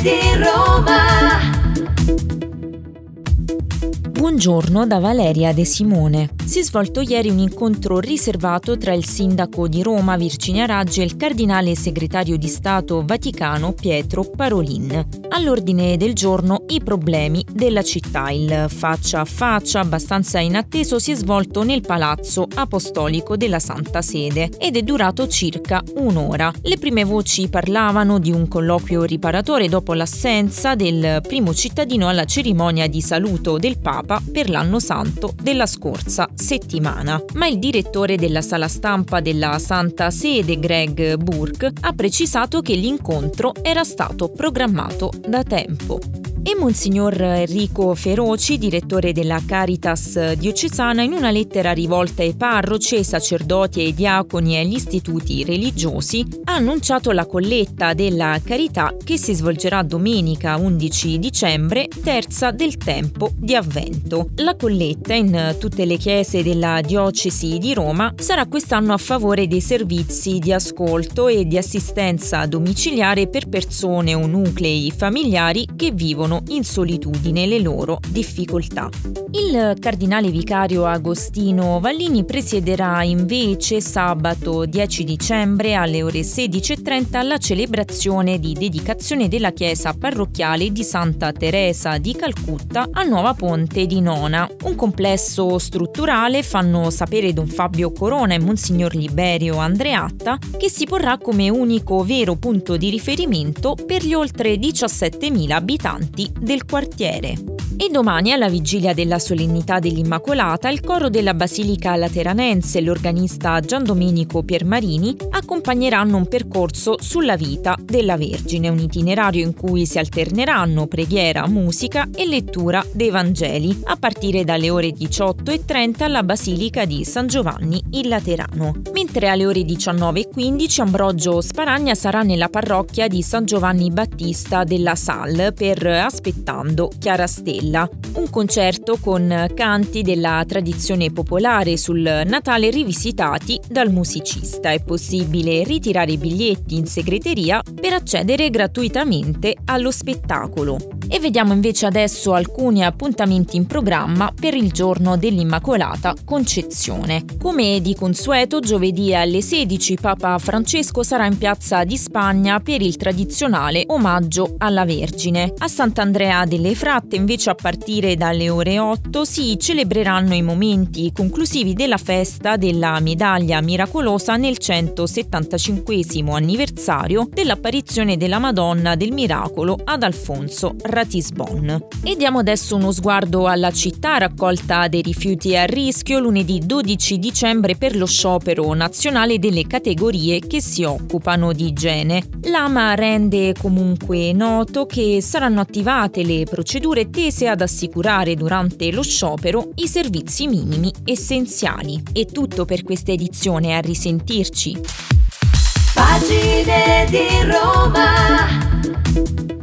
di Roma. Buongiorno da Valeria De Simone. Si è svolto ieri un incontro riservato tra il sindaco di Roma Virginia Raggi e il cardinale segretario di Stato Vaticano Pietro Parolin. All'ordine del giorno i problemi della città. Il faccia a faccia abbastanza inatteso si è svolto nel Palazzo Apostolico della Santa Sede ed è durato circa un'ora. Le prime voci parlavano di un colloquio riparatore dopo l'assenza del primo cittadino alla cerimonia di saluto del Papa per l'anno santo della scorsa settimana. Ma il direttore della sala stampa della Santa Sede, Greg Burke, ha precisato che l'incontro era stato programmato da tempo. E Monsignor Enrico Feroci, direttore della Caritas diocesana, in una lettera rivolta ai parroci, ai sacerdoti, ai diaconi e agli istituti religiosi, ha annunciato la colletta della carità che si svolgerà domenica 11 dicembre, terza del tempo di Avvento. La colletta in tutte le chiese della diocesi di Roma sarà quest'anno a favore dei servizi di ascolto e di assistenza domiciliare per persone o nuclei familiari che vivono in solitudine le loro difficoltà. Il cardinale vicario Agostino Vallini presiederà invece sabato 10 dicembre alle ore 16:30 la celebrazione di dedicazione della chiesa parrocchiale di Santa Teresa di Calcutta a Nuova Ponte di Nona, un complesso strutturale, fanno sapere Don Fabio Corona e Monsignor Liberio Andreatta, che si porrà come unico vero punto di riferimento per gli oltre 17.000 abitanti del quartiere. E domani, alla vigilia della solennità dell'Immacolata, il coro della Basilica Lateranense e l'organista Gian Domenico Piermarini accompagneranno un percorso sulla vita della Vergine, un itinerario in cui si alterneranno preghiera, musica e lettura dei Vangeli, a partire dalle ore 18:30 alla Basilica di San Giovanni il Laterano. Mentre alle ore 19:15 Ambrogio Sparagna sarà nella parrocchia di San Giovanni Battista della Salle per Aspettando Chiara Stella, un concerto con canti della tradizione popolare sul Natale rivisitati dal musicista. È possibile ritirare i biglietti in segreteria per accedere gratuitamente allo spettacolo. E vediamo invece adesso alcuni appuntamenti in programma per il giorno dell'Immacolata Concezione. Come di consueto, giovedì alle 16 Papa Francesco sarà in Piazza di Spagna per il tradizionale omaggio alla Vergine. A Sant'Andrea delle Fratte, invece, a partire dalle ore 8 si celebreranno i momenti conclusivi della festa della medaglia miracolosa nel 175° anniversario dell'apparizione della Madonna del Miracolo ad Alfonso Ratisbon. E diamo adesso uno sguardo alla città. Raccolta dei rifiuti a rischio lunedì 12 dicembre per lo sciopero nazionale delle categorie che si occupano di igiene. L'AMA rende comunque noto che saranno attivate le procedure tese ad assicurare durante lo sciopero i servizi minimi essenziali. È tutto per questa edizione, a risentirci. Pagine di Roma.